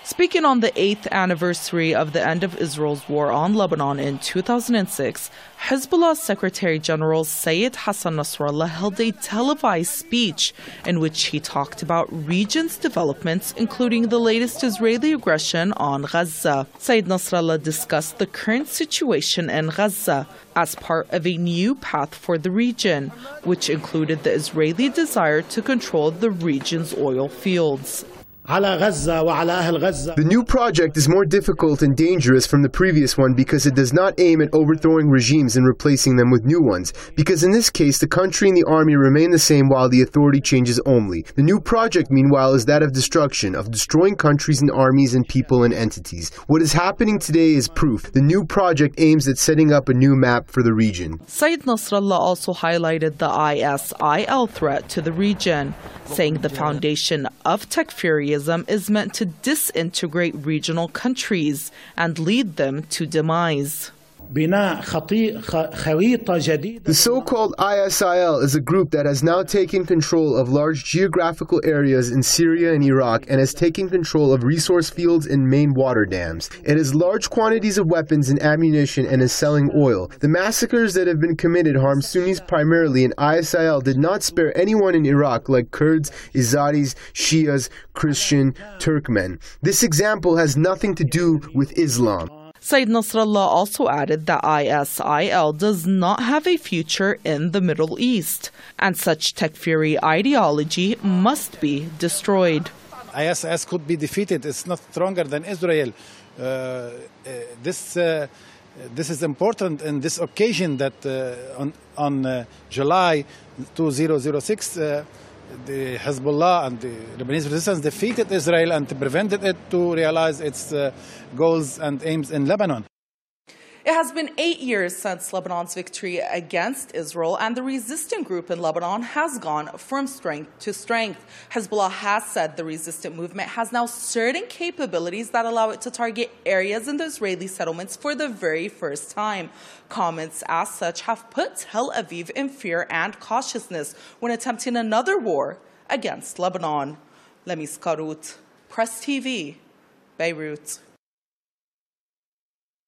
Speaking on the 8th anniversary of the end of Israel's war on Lebanon in 2006, Hezbollah Secretary General Sayyid Hassan Nasrallah held a televised speech in which he talked about region's developments, including the latest Israeli aggression on Gaza. Sayyid Nasrallah discussed the current situation in Gaza as part of a new path for the region, which included the Israeli desire to control the region's oil fields. The new project is more difficult and dangerous from the previous one because it does not aim at overthrowing regimes and replacing them with new ones, because in this case the country and the army remain the same while the authority changes only. The new project, meanwhile, is that of destruction, of destroying countries and armies and people and entities. What is happening today is proof. The new project aims at setting up a new map for the region. Sayyid Nasrallah also highlighted the ISIL threat to the region, saying the foundation of Takfiri is meant to disintegrate regional countries and lead them to demise. The so-called ISIL is a group that has now taken control of large geographical areas in Syria and Iraq and has taken control of resource fields and main water dams. It has large quantities of weapons and ammunition and is selling oil. The massacres that have been committed harm Sunnis primarily, and ISIL did not spare anyone in Iraq like Kurds, Azaris, Shias, Christian, Turkmen. This example has nothing to do with Islam. Sayyid Nasrallah also added that ISIL does not have a future in the Middle East, and such Takfiri ideology must be destroyed. ISIS could be defeated. It's not stronger than Israel. This is important in this occasion that on July 2006, the Hezbollah and the Lebanese resistance defeated Israel and prevented it to realize its goals and aims in Lebanon. It has been 8 years since Lebanon's victory against Israel, and the resistant group in Lebanon has gone from strength to strength. Hezbollah has said the resistant movement has now certain capabilities that allow it to target areas in the Israeli settlements for the very first time. Comments as such have put Tel Aviv in fear and cautiousness when attempting another war against Lebanon. Lemis Karut, Press TV, Beirut.